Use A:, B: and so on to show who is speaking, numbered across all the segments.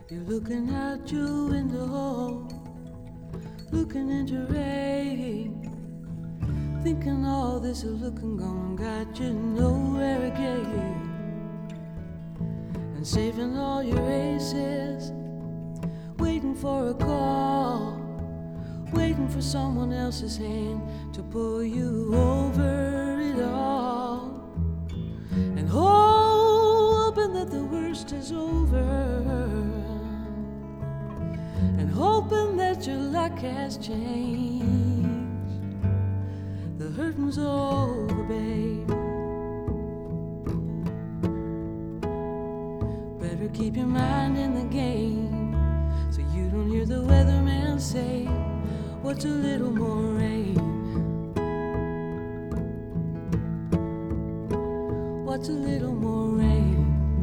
A: You're looking out your window, looking into rain, thinking all this is looking gone got you nowhere again, and saving all your aces, waiting for a call, waiting for someone else's hand to pull you over it all, and hoping that the worst is over, and hoping that your luck has changed. The hurting's over, babe. Better keep your mind in the game, so you don't hear the weatherman say, what's a little more rain? What's a little more rain?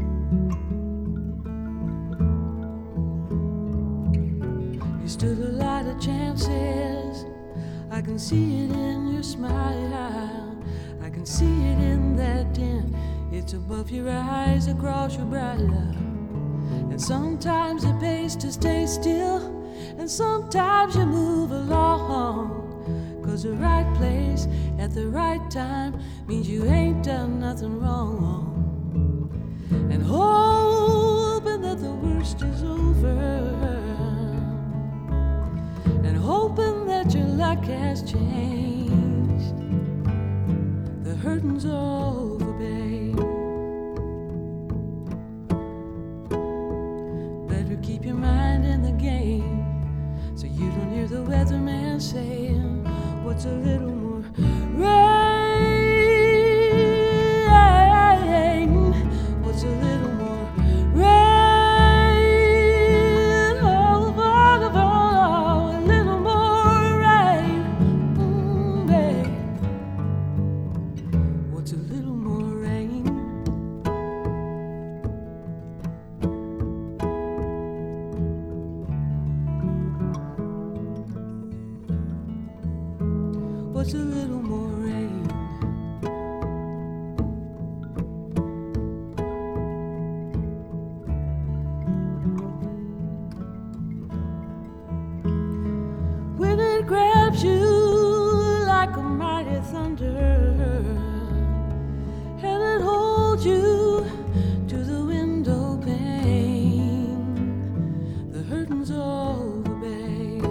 A: You stood a lot of chances, I can see it in your smile, I can see it in that dent. It's above your eyes, across your brow. And sometimes it pays to stay still, and sometimes you move along, 'cause the right place at the right time means you ain't done nothing wrong. And hoping that the worst is over, and hoping that your luck has changed. The hurting's over, babe. Better keep your mind in the game, so you don't hear the weatherman saying, what's a little more rain? What's a little more rain? Oh, a little more rain, babe. What's a little more rain? What's a little more rain? When it grabs you like a mighty thunder, and it holds you to the window pane, the hurting's over, babe.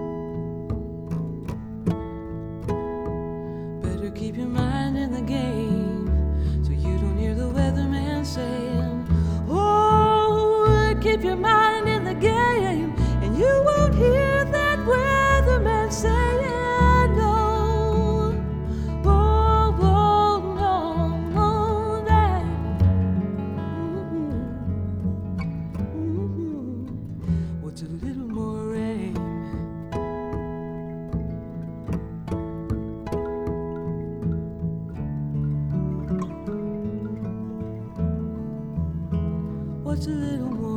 A: Better keep your mind in the game, so you don't hear the weatherman saying, oh, keep your mind in the game, and you won't hear that weatherman saying, no, oh, oh, no, no, that. What's a little more rain? What's a little more